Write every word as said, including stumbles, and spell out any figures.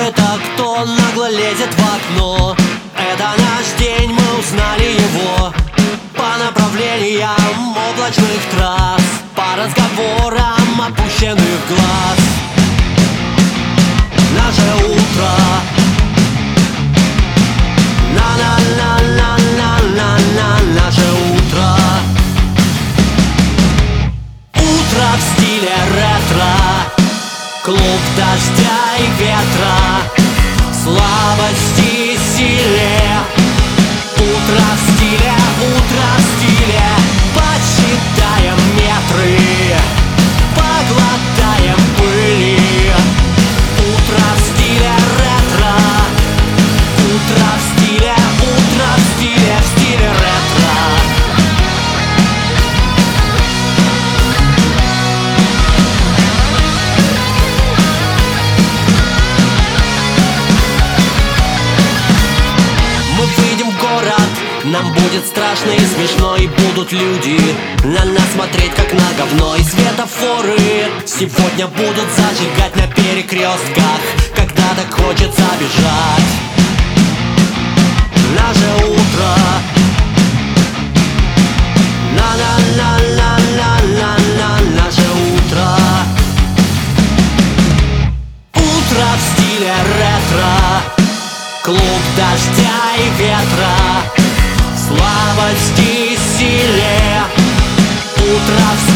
это кто нагло лезет в окно? Это наш день, мы узнали его по направлениям облачных трасс, по разговорам опущенных глаз. Наше утро. На-на-на-на-на-на-на, наше утро. Утро в стиле ретро, клуб дождя и ветра, слабости и силе. Утро в стиле, утро в стиле. Подсчитаем метры, поглотаем пыли. Утро в стиле ретро. Утро в стиле, утро в стиле, в стиле ретро. Нам будет страшно и смешно, и будут люди на нас смотреть как на говно. И светофоры сегодня будут зажигать на перекрестках, когда так хочется бежать. Наше утро. На-на-на-на-на-на-на, наше утро. Утро в стиле ретро, клуб дождя и ветра, слабости и силе. Утро в